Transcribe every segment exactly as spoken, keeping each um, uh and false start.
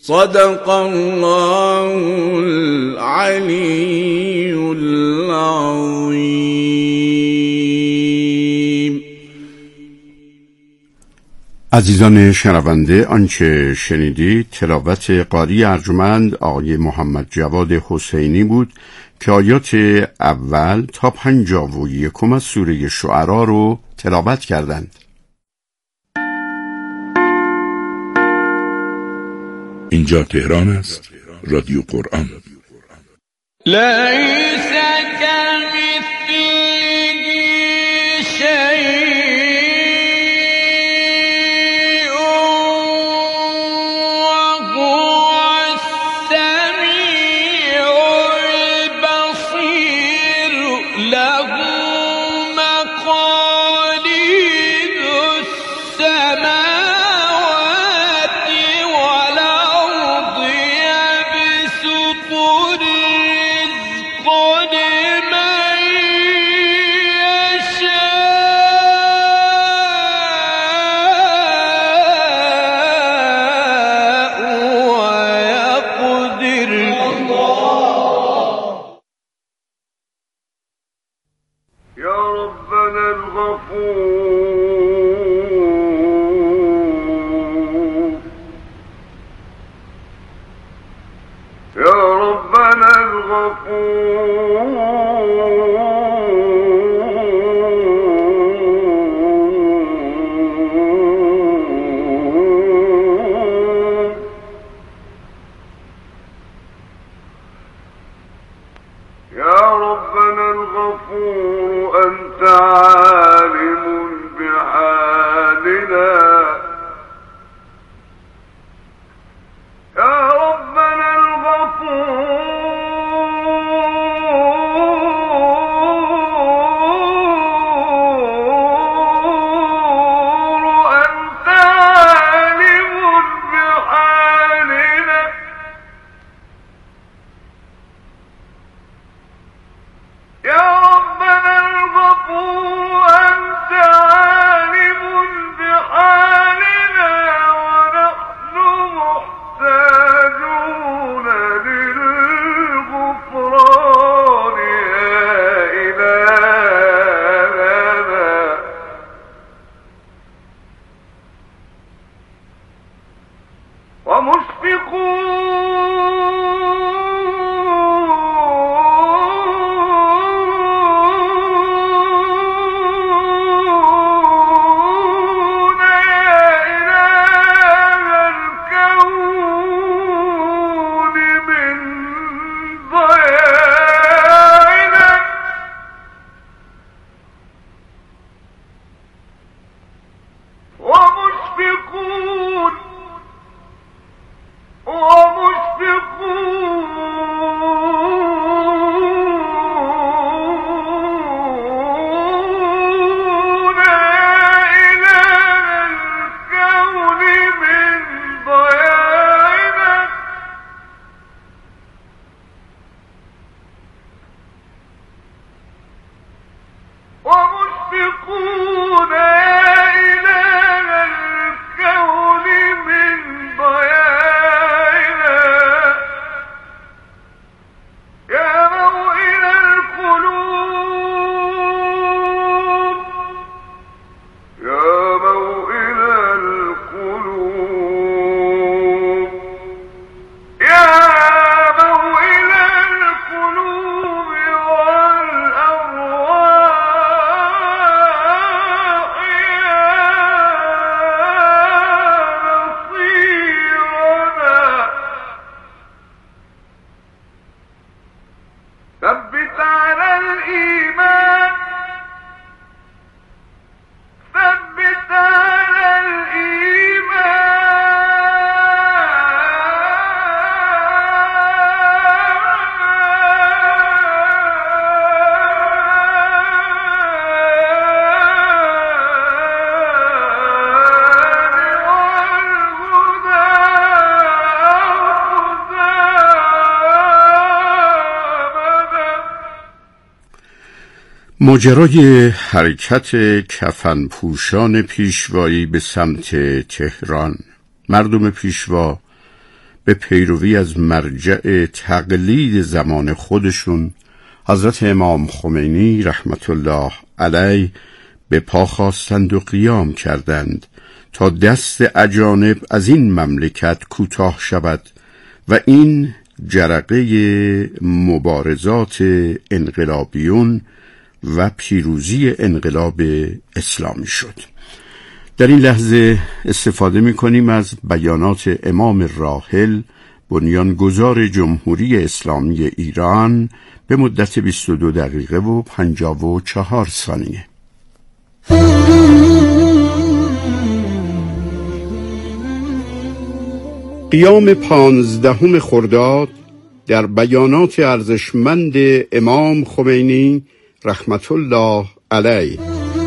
صدق الله العلی العظیم. عزیزان شنونده، آنچه شنیدید تلاوت قاری ارجمند آقای محمد جواد حسینی بود که آیات اول تا پنجاه و یکم از سوره شعرا رو تلاوت کردند. اینجا تهران است، رادیو قرآن. لیس کمثله شیء وهو السمیع البصیر. له مقالید السماوات والارض یبسط الرزق لمن یشاء ویقدر. یا ربنا الغفور، یا ربنا الغفور. يا ربنا الغفور، أنت عالم بحالنا. يا ربنا الغفور، أنت عالم بحالنا. يا ربنا الغفور، أنت عالم بحالنا ونحن محتاجون للغفران يا إلهنا. ومشفقون يا إله الكون من ضياعنا. ومشفقون ومشفقون يا إله الكون من ضياعنا. ومشفقون يا إله الكون من ضياعنا. يا موئل القلوب، يا موئل القلوب، يا موئل القلوب والأرواح، يا نصيرنا. ثبت على الإيمان، ثبت على ماجرای حرکت کفن پوشان پیشوایی به سمت تهران. مردم پیشوا به پیروی از مرجع تقلید زمان خودشون حضرت امام خمینی رحمت الله علیه به پا خواستند و قیام کردند تا دست اجانب از این مملکت کوتاه شود و این جرقه مبارزات انقلابیون و پیروزی انقلاب اسلامی شد. در این لحظه استفاده می کنیم از بیانات امام راحل بنیانگذار جمهوری اسلامی ایران به مدت بیست و دو دقیقه و پنجاه و چهار ثانیه. قیام پانزدهم خرداد در بیانات ارزشمند امام خمینی رحمت الله علیه.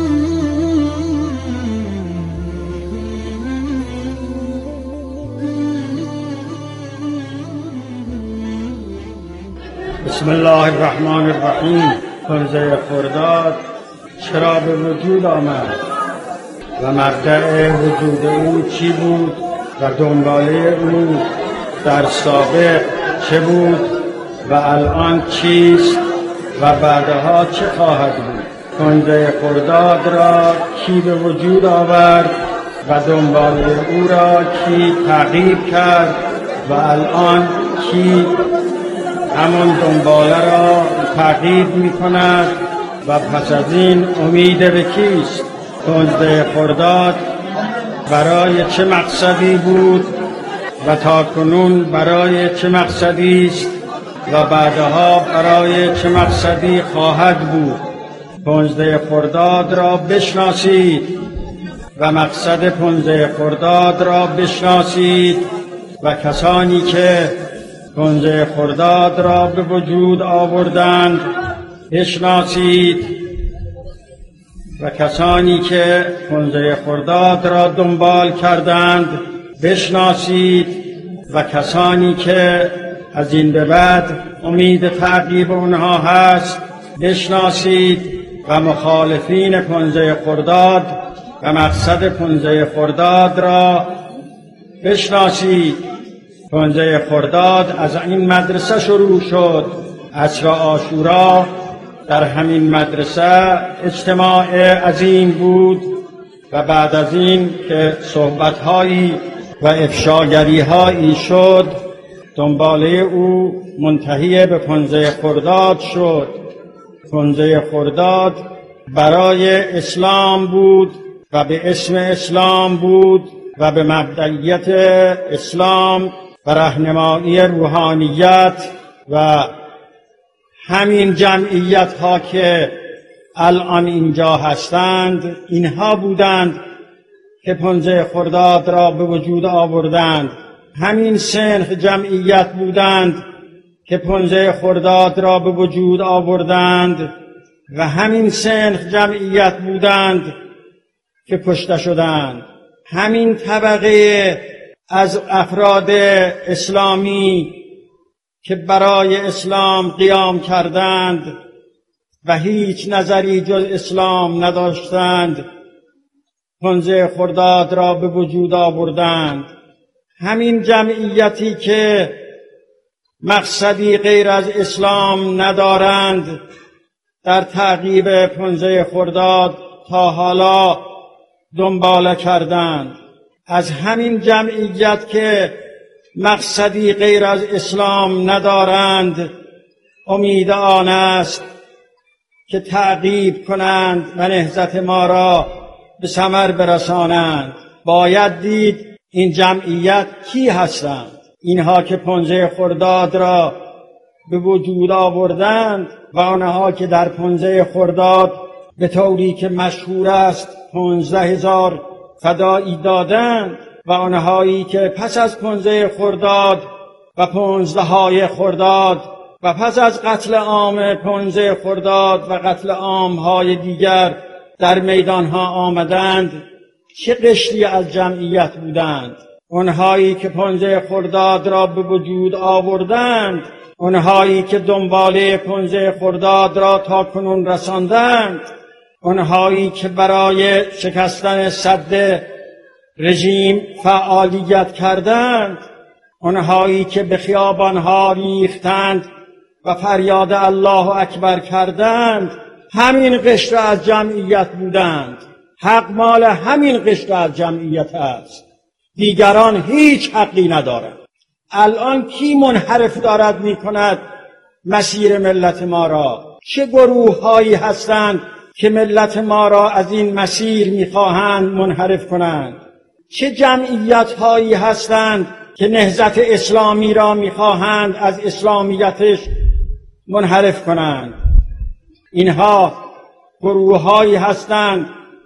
بسم الله الرحمن الرحیم. پانزده خرداد چرا به وجود آمد و مبدأ وجود او چی بود و دنباله او در سابق چه بود و الان چیست و بعدها چه خواهد بود. پانزده خرداد را کی به وجود آورد و دنباله او را کی تعقیب کرد و الان کی همون دنباله را تعقیب می کند و پس از این امید به کیست. پانزده خرداد برای چه مقصدی بود و تاکنون برای چه مقصدی است و بعدها برای چه مقصدی خواهد بود. پانزده خرداد را بشناسید و مقصد پانزده خرداد را بشناسید و کسانی که پانزده خرداد را به وجود آوردند بشناسید و کسانی که پانزده خرداد را دنبال کردند بشناسید و کسانی که از این به بعد امید تعقیب اونها هست بشناسید و مخالفین پانزده خرداد و مقصد پانزده خرداد را بشناسید. پانزده خرداد از این مدرسه شروع شد. عصر عاشورا در همین مدرسه اجتماع عظیم بود و بعد از این که صحبت‌هایی و افشاگری‌هایی شد دنباله او منتهی به پانزده خرداد شد. پانزده خرداد برای اسلام بود و به اسم اسلام بود و به مبدئیت اسلام و راهنمایی روحانیت و همین جمعیت ها که الان اینجا هستند اینها بودند که پانزده خرداد را به وجود آوردند. همین سنخ جمعیت بودند که پانزده خرداد را به وجود آوردند و همین سنخ جمعیت بودند که کشته شدند. همین طبقه از افراد اسلامی که برای اسلام قیام کردند و هیچ نظری جز اسلام نداشتند پانزده خرداد را به وجود آوردند. همین جمعیتی که مقصدی غیر از اسلام ندارند در تعقیب پانزده خرداد تا حالا دنباله کردند. از همین جمعیت که مقصدی غیر از اسلام ندارند امید آن است که تعقیب کنند و نهضت ما را به ثمر برسانند. باید دید این جمعیت کی هستند. اینها که پانزده خرداد را به وجود آوردند و آنها که در پانزده خرداد به طوری که مشهور است پانزده هزار فدایی دادند و آنهایی که پس از پانزده خرداد و پانزده های خرداد و پس از قتل عام پانزده خرداد و قتل عام های دیگر در میدان ها آمدند چه قشری از جمعیت بودند. آنهایی که پانزده خرداد را به وجود آوردند، آنهایی که دنباله پانزده خرداد را تا کنون رساندند، آنهایی که برای شکستن سد رژیم فعالیت کردند، اونهایی که به خیابانها ریختند و فریاد الله اکبر کردند همین قشر از جمعیت بودند. حق مال همین قشر از جمعیت است. دیگران هیچ حقی ندارند. الان کی منحرف دارد می کند مسیر ملت ما را؟ چه گروه هایی هستند که ملت ما را از این مسیر می خواهند منحرف کنند؟ چه جمعیت هایی هستند که نهضت اسلامی را می خواهند از اسلامیتش منحرف کنند؟ اینها گروه هایی هستند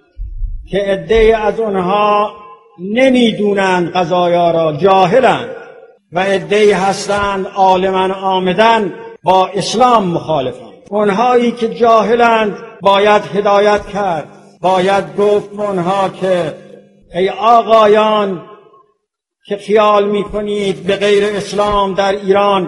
که عده‌ای از آنها نمیدونند قضایا را، جاهلند، و عده‌ای هستند عالماً آمدن با اسلام مخالفند. اونهایی که جاهلند باید هدایت کرد، باید گفت اونها که ای آقایان که خیال میکنید به غیر اسلام در ایران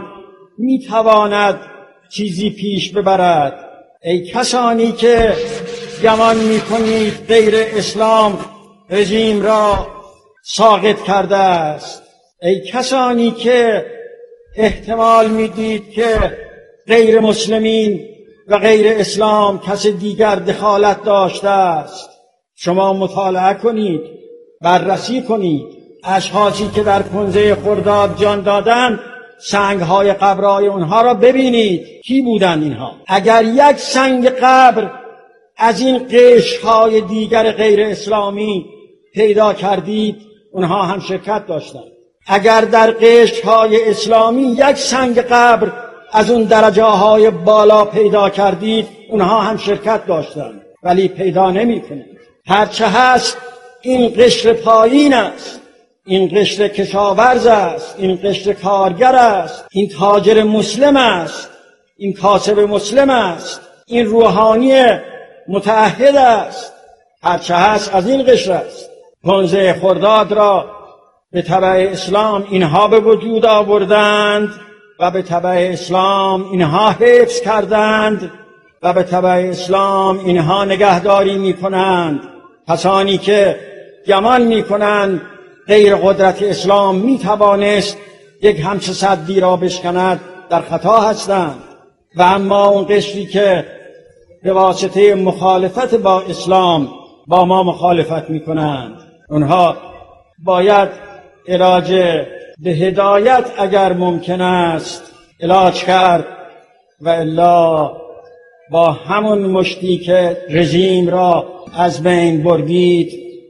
میتواند چیزی پیش ببرد، ای کسانی که گمان میکنید غیر اسلام رژیم را ساقط کرده است، ای کسانی که احتمال میدید که غیر مسلمین و غیر اسلام کس دیگر دخالت داشته است، شما مطالعه کنید، بررسی کنید. اشخاصی که در کنزه خرداد جان دادند سنگهای قبرهای اونها را ببینید. کی بودند اینها؟ اگر یک سنگ قبر از این قشرهای دیگر غیر اسلامی پیدا کردید اونها هم شرکت داشتند. اگر در قشرهای اسلامی یک سنگ قبر از اون درجه های بالا پیدا کردید اونها هم شرکت داشتند، ولی پیدا نمی کنید. هرچه هست این قشر پایین است، این قشر کشاورز است، این قشر کارگر است، این تاجر مسلم است، این کاسب مسلم است، این روحانی متعهد است. هرچه هست از این قشر است. کنزه خرداد را به تبع اسلام اینها به وجود آوردند و به تبع اسلام اینها حفظ کردند و به تبع اسلام اینها نگهداری می کنند. کسانی که گمان می کنند غیر قدرت اسلام می توانست یک همچه سدی را بشکند در خطا هستند. و اما اون قشری که به واسطه مخالفت با اسلام با ما مخالفت می کنند اونها باید علاج به هدایت اگر ممکن است علاج کرد، و الا با همون مشتی که رژیم را از بین بردید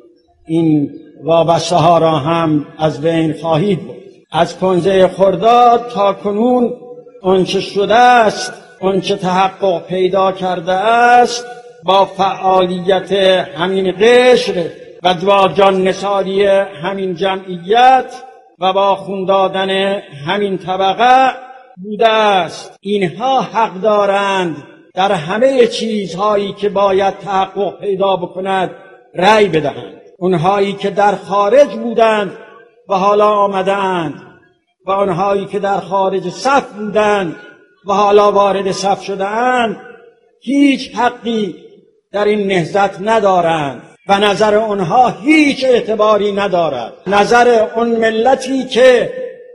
این وابسته ها را هم از بین خواهید برد. از کنزه خرداد تا کنون آنچه شده است، آنچه تحقق پیدا کرده است با فعالیت همین قشر و دوارجان نثاری همین جمعیت و با خون دادن همین طبقه بوده است. اینها حق دارند در همه چیزهایی که باید تحقق پیدا بکند رأی بدهند. اونهایی که در خارج بودند و حالا آمدند و اونهایی که در خارج صف بودند و حالا وارد صف شدند هیچ حقی در این نهضت ندارند و نظر اونها هیچ اعتباری ندارد. نظر اون ملتی که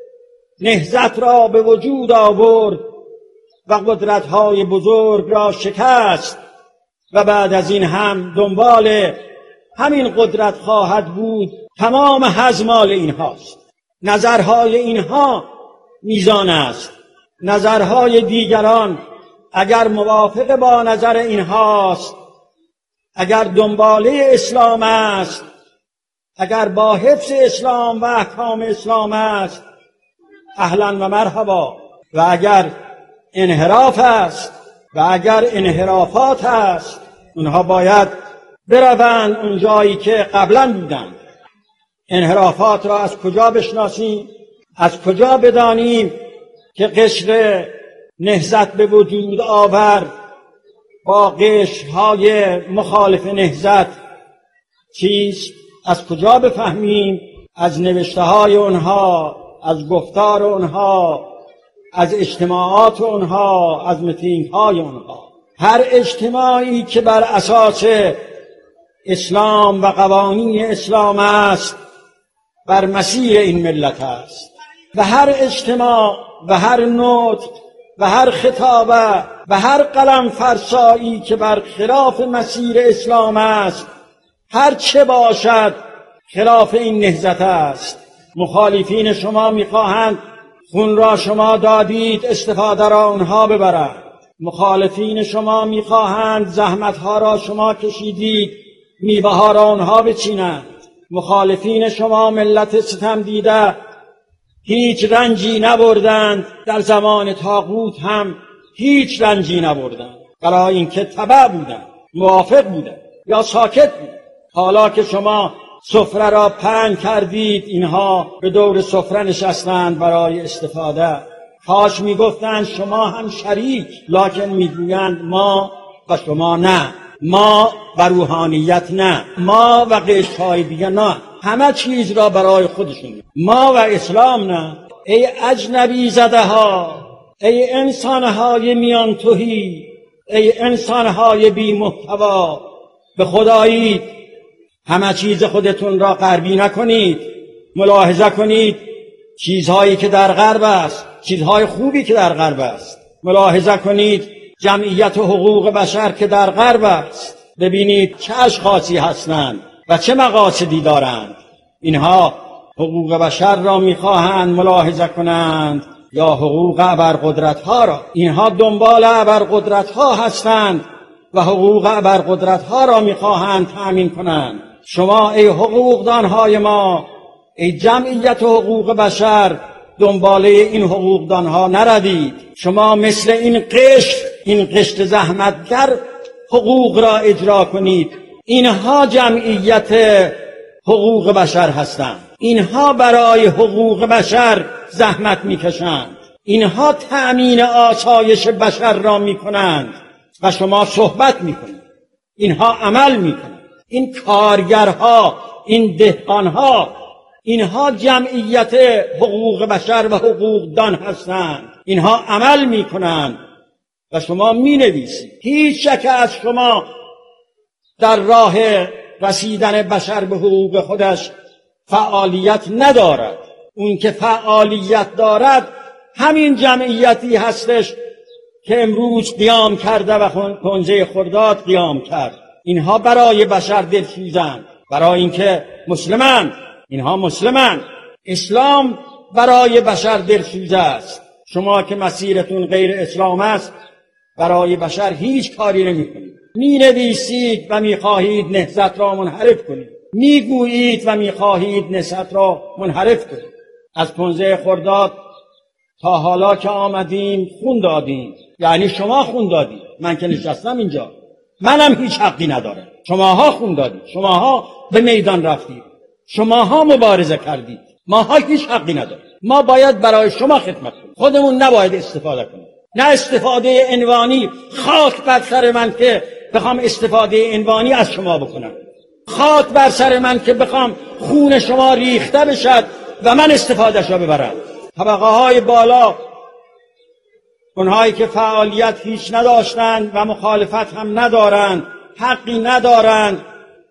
نهضت را به وجود آورد و قدرت‌های بزرگ را شکست و بعد از این هم دنبال همین قدرت خواهد بود، تمام هزمال اینهاست. نظرهای اینها میزان است. نظرهای دیگران اگر موافق با نظر اینهاست، اگر دنباله اسلام است، اگر با حفظ اسلام و احکام اسلام است، اهلا و مرحبا. و اگر انحراف است و اگر انحرافات است اونها باید بروند اون جایی که قبلا بودند. انحرافات را از کجا بشناسیم؟ از کجا بدانیم که قشر نهضت به وجود آورد با قشرهای مخالف نهضت چیست؟ از کجا بفهمیم؟ از نوشته های اونها، از گفتار اونها، از اجتماعات اونها، از میتینگ های اونها. هر اجتماعی که بر اساس اسلام و قوانین اسلام است بر مسیر این ملت است. و هر اجتماع و هر نطق و هر خطابه و هر قلم فرسایی که بر خلاف مسیر اسلام است، هر چه باشد خلاف این نهضت است. مخالفین شما میخواهند خون را شما دادید استفاده را اونها ببرند. مخالفین شما میخواهند زحمتها را شما کشیدید میوه ها را اونها بچینند. مخالفین شما ملت ستم دیده هیچ رنجی نبردند، در زمان طاغوت هم هیچ رنجی نبردند، برای اینکه تبع بودند، موافق بودند یا ساکت بودند. حالا که شما سفره را پهن کردید، اینها به دور سفره نشستند برای استفاده. کاش میگفتند شما هم شریک، لکن میگویند ما و شما نه، ما و روحانیت نه، ما و قشرهای دیگه نه، همه چیز را برای خودشون، ما و اسلام نه. ای اجنبی زده ها، ای انسانهای میان توهی، ای انسانهای بی محتوا، به خدایی همه چیز خودتون را غربی نکنید. ملاحظه کنید چیزهایی که در غرب است، چیزهای خوبی که در غرب است. ملاحظه کنید جمعیت حقوق بشر که در غرب است. ببینید چه اشخاصی هستند و چه مقاصدی دارند. اینها حقوق بشر را میخواهند ملاحظه کنند یا حقوق ابرقدرت‌ها را. اینها دنبال ابرقدرت‌ها هستند و حقوق ابرقدرت‌ها را میخواهند تأمین کنند. شما ای حقوقدانهای ما، ای جمعیت حقوق بشر، دنباله این حقوقدانها نروید. شما مثل این قشر، این قشر زحمتگر حقوق را اجرا کنید. اینها جمعیت حقوق بشر هستند. اینها برای حقوق بشر زحمت میکشند. اینها تأمین آسایش بشر را میکنند و شما صحبت میکنید. اینها عمل میکنند. این کارگرها، این دهقانها، اینها جمعیت حقوق بشر و حقوقدان هستند. اینها عمل میکنند و شما مینویسید. هیچ شک از شما در راه رسیدن بشر به حقوق خودش فعالیت ندارد. اون که فعالیت دارد همین جمعیتی هستش که امروز قیام کرده و پنجه خرداد قیام کرد. اینها برای بشر دلسوزند، برای اینکه مسلمان، اینها مسلمان. اسلام برای بشر دلسوز است. شما که مسیرتون غیر اسلام است، برای بشر هیچ کاری نمی‌کنید. می‌نویسید و می‌خواهید نهضت را منحرف کنید. می‌گویید و می‌خواهید نهضت را منحرف کنید. از پنجه خرداد تا حالا که آمدیم خون دادیم. یعنی شما خون دادید. من که نشستم اینجا، منم هیچ حقی ندارم. شماها خون دادید، شماها به میدان رفتید، شماها مبارزه کردید. ماها هیچ حقی نداریم. ما باید برای شما خدمت کنیم، خودمون نباید استفاده کنیم. نه استفاده عنوانی. خاک بر سر من که بخوام استفاده عنوانی از شما بکنم. خاک بر سر من که بخوام خون شما ریخته بشد و من استفادهش را ببرم. طبقه های بالا، اونهایی که فعالیت هیچ نداشتند و مخالفت هم ندارند، حقی ندارند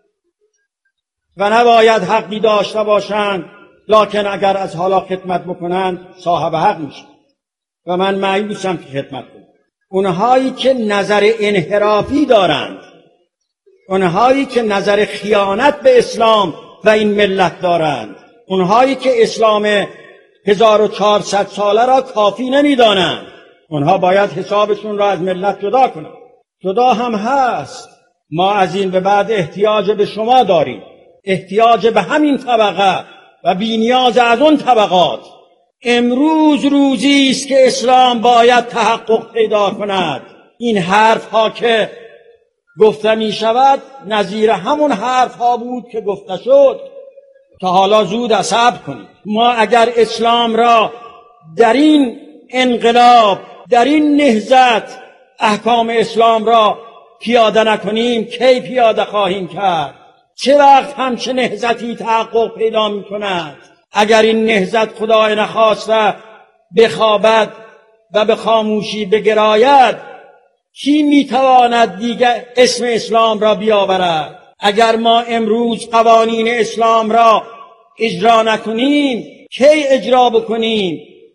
و نباید حقی داشته باشند، لکن اگر از حالا خدمت بکنند صاحب حق میشن و من مایوسم که خدمت کنم. اونهایی که نظر انحرافی دارند، اونهایی که نظر خیانت به اسلام و این ملت دارند، اونهایی که اسلام هزار و چهارصد ساله را کافی نمیدانند، اونها باید حسابشون را از ملت جدا کنند. جدا هم هست. ما از این به بعد احتیاج به شما داریم، احتیاج به همین طبقه و بی‌نیاز از اون طبقات. امروز روزی است که اسلام باید تحقق پیدا کند. این حرف ها که گفته می شود نظیر همون حرف ها بود که گفته شد. تا حالا زود صبر کنید. ما اگر اسلام را در این انقلاب، در این نهضت، احکام اسلام را پیاده نکنیم، کی پیاده خواهیم کرد؟ چه وقت همچه نهضتی تحقق پیدا می کند؟ اگر این نهضت خدای نخواسته بخوابد و به خاموشی بگراید، کی میتواند دیگر اسم اسلام را بیاورد؟ اگر ما امروز قوانین اسلام را اجرا نکنیم، کی اجرا بکنیم؟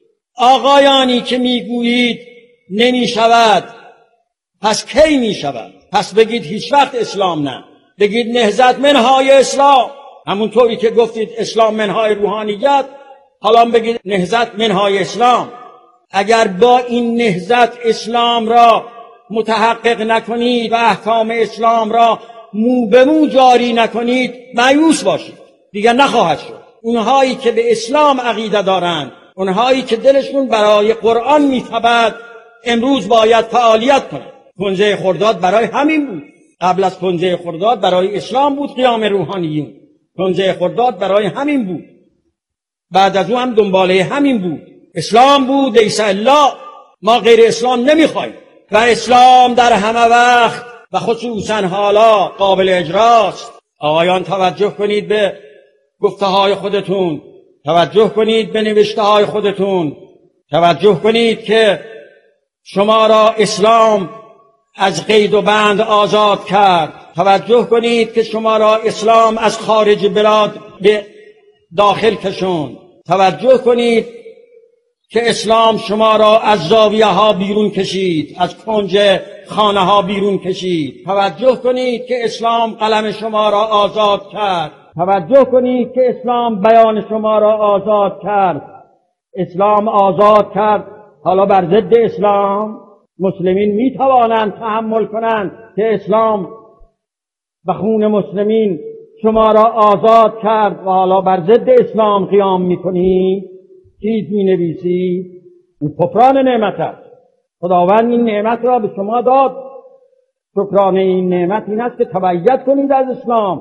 آقایانی که میگویید نمی شود، پس کی می شود؟ پس بگید هیچ وقت اسلام نه، بگید نهضت منهای اسلام، همونطوری که گفتید اسلام منهای روحانیت، حالا بگید نهضت منهای اسلام. اگر با این نهضت اسلام را متحقق نکنید و احکام اسلام را مو به مو جاری نکنید، مایوس باشید، دیگر نخواهد شد. اونهایی که به اسلام عقیده دارند، اونهایی که دلشون برای قرآن میتپد، امروز باید فعالیت کنند. پنجه خرداد برای همین بود. قبل از پنجه خرداد برای اسلام بود قیام روحانیون. پنجه خرداد برای همین بود. بعد از اون هم دنباله همین بود. اسلام بود، لیس الا. ما غیر اسلام نمیخوایم و اسلام در همه وقت و خصوصا حالا قابل اجراست. آقایان توجه کنید به گفته های خودتون، توجه کنید به نوشته های خودتون، توجه کنید که شما را اسلام از قید و بند آزاد کرد. توجه کنید که شما را اسلام از خارج بلاد به داخل کشوند. توجه کنید که اسلام شما را از زاویه ها بیرون کشید، از کنج خانه ها بیرون کشید. توجه کنید که اسلام قلم شما را آزاد کرد. توجه کنید که اسلام بیان شما را آزاد کرد. اسلام آزاد کرد. حالا بر ضد اسلام مسلمین می توانند تحمل کنند که اسلام به خون مسلمین شما را آزاد کرد و حالا بر ضد اسلام قیام می کنید، چیز می نویسید. این کفران نعمت است. خداوند این نعمت را به شما داد. شکرانه این نعمت این است که تبعیت کنید از اسلام،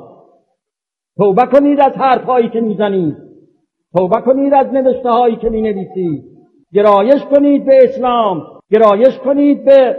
توبه کنید از حرفهایی که می زنید، توبه کنید از نوشته هایی که می نویسید، گرایش کنید به اسلام، گرایش کنید به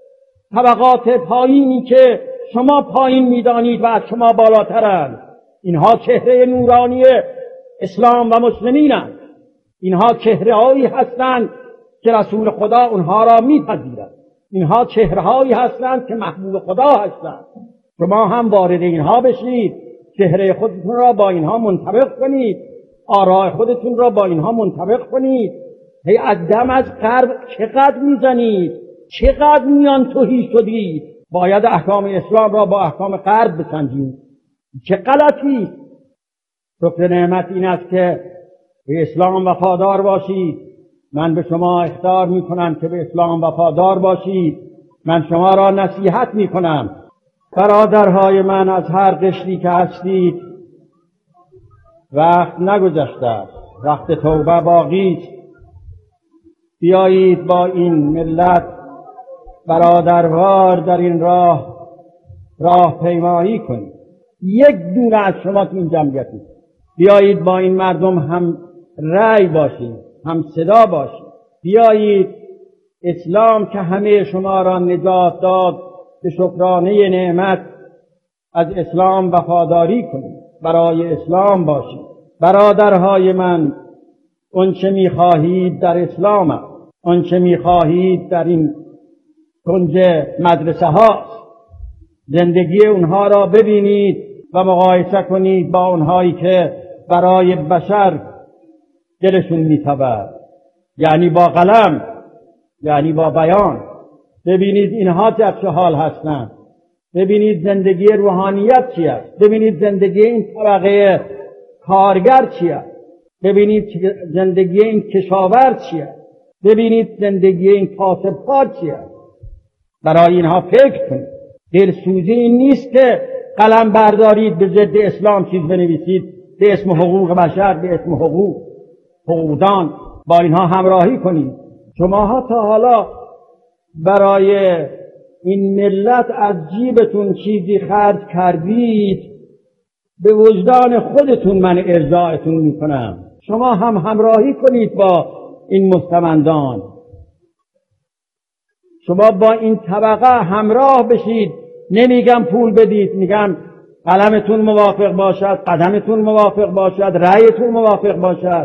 طبقات پایینی که شما پایین می‌دانید و از شما بالاترند. اینها چهره نورانی اسلام و مسلمینند. اینها چهره‌هایی هستند که رسول خدا اونها را می‌پذیرد. اینها چهره‌هایی هستند که محبوب خدا هستند. شما هم وارد اینها بشید، چهره خودتون را با اینها منطبق کنید، آراء خودتون را با اینها منطبق کنید. هی از دم از غرب چقدر میزنید، چقدر میان توهی شدید. باید احکام اسلام را با احکام غرب بسنجید. چه غلطی. شکر نعمت این است که به اسلام وفادار باشید. من به شما اخطار میکنم که به اسلام وفادار باشید. من شما را نصیحت میکنم. برادرهای من از هر قشری که هستید، وقت نگذشته، وقت توبه باقی است. بیایید با این ملت برادروار در این راه راه پیمایی کنید. یک دونه از شما که این جمعیتی، بیایید با این مردم هم رأی باشید، هم صدا باشید. بیایید اسلام که همه شما را نجات داد، به شکرانه نعمت از اسلام وفاداری کنید، برای اسلام باشید. برادرهای من، آنچه می‌خواهید در اسلام است، آنچه می‌خواهید در این کنج مدرسه هاست. زندگی اونها را ببینید و مقایسه کنید با اونهایی که برای بشر دلشون می‌تپد، یعنی با قلم، یعنی با بیان. ببینید اینها چه حال هستند. ببینید زندگی روحانیت چی است. ببینید زندگی این طبقه کارگر چی است. ببینید زندگی این کشاورز چی است. ببینید زندگی این کاسبکار چی است. برای اینها فکر کنید. دلسوزی این نیست که قلم بردارید به ضد اسلام چیز بنویسید به اسم حقوق بشر، به اسم حقوق حقوقدان، با اینها همراهی کنید. شماها تا حالا برای این ملت از جیبتون چیزی خرج کردید؟ به وجدان خودتون من ارجاعتون میکنم. شما هم همراهی کنید با این مستمندان. شما با این طبقه همراه بشید. نمیگم پول بدید، میگم قلمتون موافق باشد، قدمتون موافق باشد، رأیتون موافق باشد.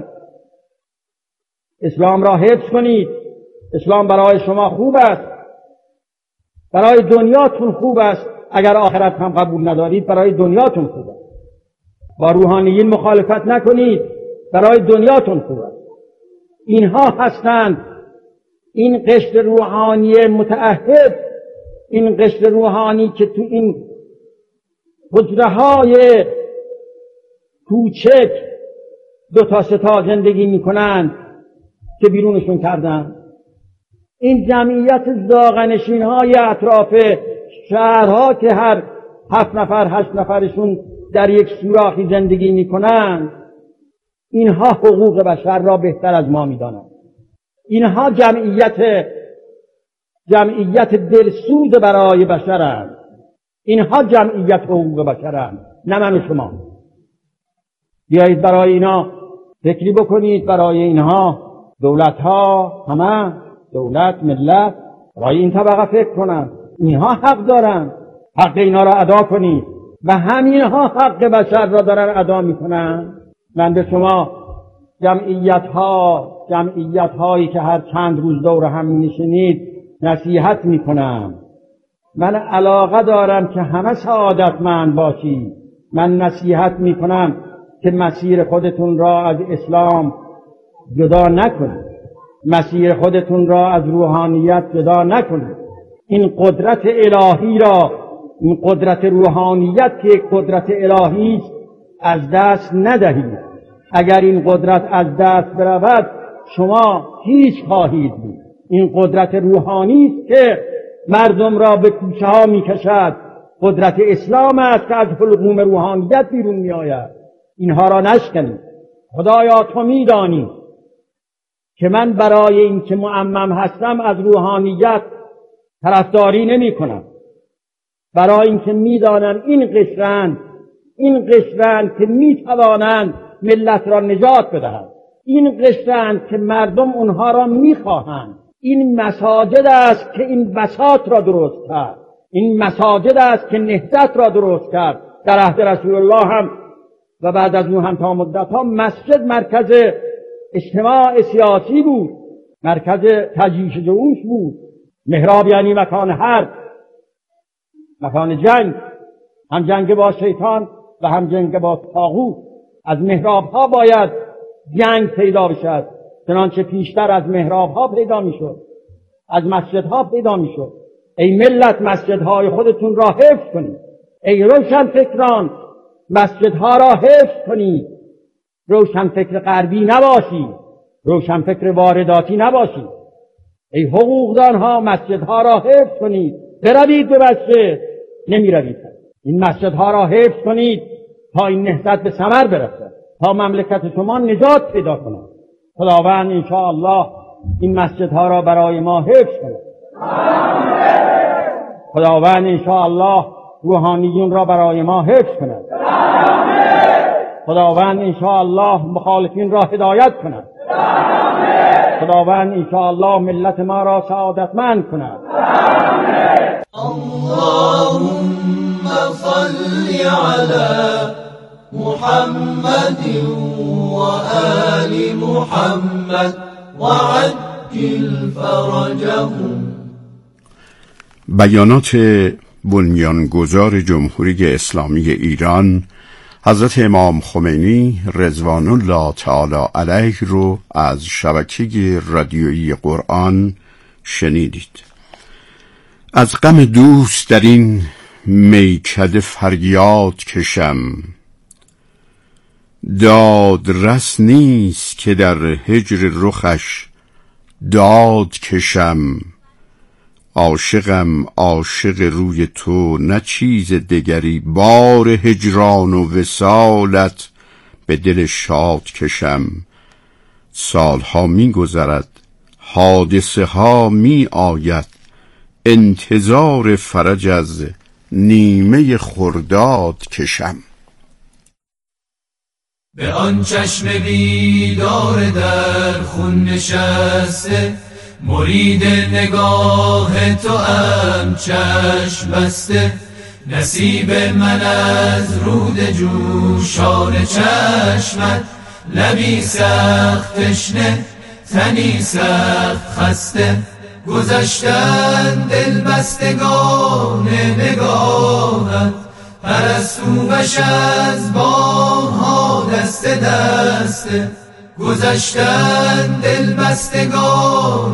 اسلام را حفظ کنید. اسلام برای شما خوب است، برای دنیاتون خوب است. اگر آخرت هم قبول ندارید، برای دنیاتون خوب است. با روحانیین مخالفت نکنید. برای دنیاتون خوب است. اینها هستند این قشر روحانی متعهد، این قشر روحانی که تو این حجره های کوچک دو تا سه تا زندگی میکنند که بیرونشون کردن. این جمعیت زاغنشین های اطراف شهرها که هر هفت نفر هشت نفرشون در یک سوراخی زندگی میکنند، اینها حقوق بشر را بهتر از ما میدانند. اینها جمعیت جمعیت دلسوز برای بشرند. اینها جمعیت حقوق بشرند، نه من و شما. بیایید برای اینا فکری بکنید. برای اینها دولت ها، همه دولت، ملت، برای این طبقه فکر کنند. اینها حق دارند، حق اینا را ادا کنید و همینها حق بشر را دارن ادا میکنن. من به شما جمعیت ها جمعیت هایی که هر چند روز دور هم میشینید نصیحت میکنم. من علاقه دارم که همه سعادتمند باشید. من نصیحت میکنم که مسیر خودتون را از اسلام جدا نکنید، مسیر خودتون را از روحانیت جدا نکنید. این قدرت الهی را، این قدرت روحانیت که قدرت الهی است، از دست ندهید. اگر این قدرت از دست برود شما هیچ خواهید بود. این قدرت روحانی است که مردم را به کوچه ها می کشد. قدرت اسلام است که از حلقوم روحانیت بیرون می آید. اینها را نشکنید. خدایا تو می دانی که من برای این که معمم هستم از روحانیت طرفداری نمی کنم. برای این که می دانم این قشرند این قشرند که می توانند ملت را نجات بدهند. این قشرند که مردم اونها را می خواهند. این مساجد است که این بساط را درست کرد. این مساجد است که نهضت را درست کرد. در عهد رسول الله هم و بعد از اون هم تا مدت ها مسجد مرکز اجتماع سیاسی بود، مرکز تجیش جوش بود. محراب یعنی مکان حرب، مکان جنگ، هم جنگ با شیطان و هم جنگ با طاغوت. از محراب ها باید جنگ پیدا بشد، چنانچه پیشتر از محراب ها پیدا می شد، از مسجد ها پیدا می شد. ای ملت مسجد های خودتون را حفظ کنید. ای روشن فکران مسجد ها را حفظ کنید. روشن فکر غربی نباشید، روشن فکر وارداتی نباشید. ای حقوقدان ها مسجد ها را حفظ کنید. بروید به مسجد، نمی روید. این مسجد ها را حفظ کنید تا این نهضت به ثمر برسد، تا مملکت شما نجات پیدا کند. خداوند انشاءالله این مسجد ها را برای ما حفظ کند. خداوند انشاءالله روحانیون را برای ما حفظ کند. خداوند انشاءالله مخالفین را هدایت کند. خداوند انشاءالله ملت ما را سعادتمند کند. اللهم صل على محمد وآل محمد وعجل فرجهم. بیانات بنیانگذار جمهوری اسلامی ایران حضرت امام خمینی رضوان الله تعالی علیه رو از شبکه رادیویی قرآن شنیدید. از غم دوست در این میکده فریاد کشم، داد رس نیست که در هجر رخش داد کشم. عاشقم عاشق روی تو نه چیز دگری، بار هجران و وصالت به دل شاد کشم. سالها می گذرد حادثه ها می آید، انتظار فرج از نیمه خرداد کشم. به آن چشم بیدار در خون نشسته، مرید نگاه تو ام چشم بسته. نصیب من از رود جوشان چشمت، لبی سخت تشنه تنی سخت خسته. گذشتن دل بستگان نگاهت، پرستو بش از بارها دست دسته گذشتن دل بستگان